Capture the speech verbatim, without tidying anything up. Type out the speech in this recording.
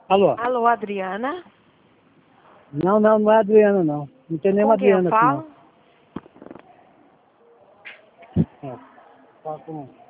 Alô? Alô, Adriana? Não, não, não é Adriana, não. Não tem nenhuma Com quem eu Adriana aqui, falo? não. É. Fala com...